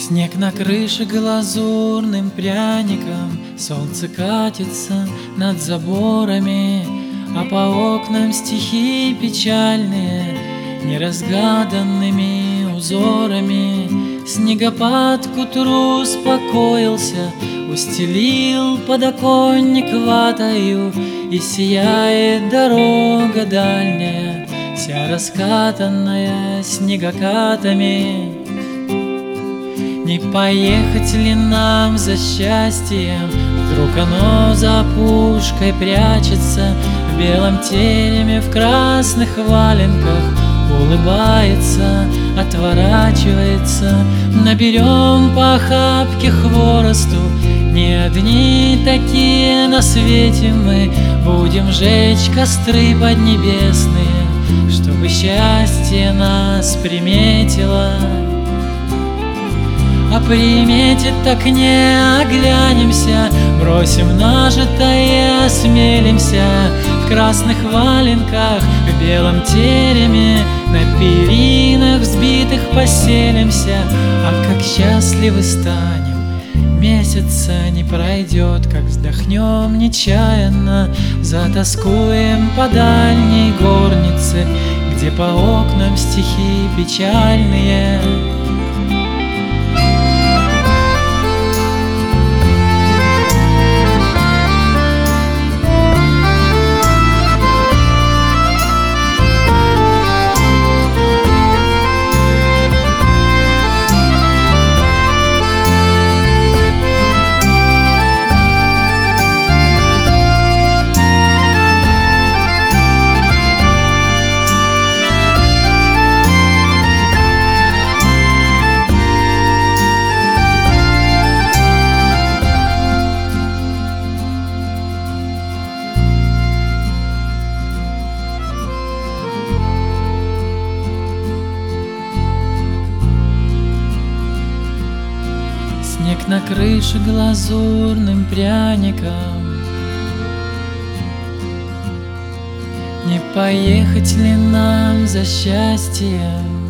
Снег на крыше глазурным пряником, солнце катится над заборами, а по окнам стихи печальные, неразгаданными узорами. Снегопад к утру успокоился, устелил подоконник ватою, и сияет дорога дальняя, вся раскатанная снегокатами. Не поехать ли нам за счастьем? Вдруг оно за опушкой прячется, в белом тереме, в красных валенках, улыбается, отворачивается. Наберем по охапке хворосту, не одни такие на свете мы. Будем жечь костры поднебесные, чтобы счастье нас приметило. А приметит, так не оглянемся, бросим нажитое, осмелимся. В красных валенках, в белом тереме, на перинах взбитых поселимся. А как счастливы станем, месяца не пройдет, как вздохнем нечаянно, затоскуем по дальней горнице, где по окнам стихи печальные. Снег на крыше глазурным пряником. Не поехать ли нам за счастьем?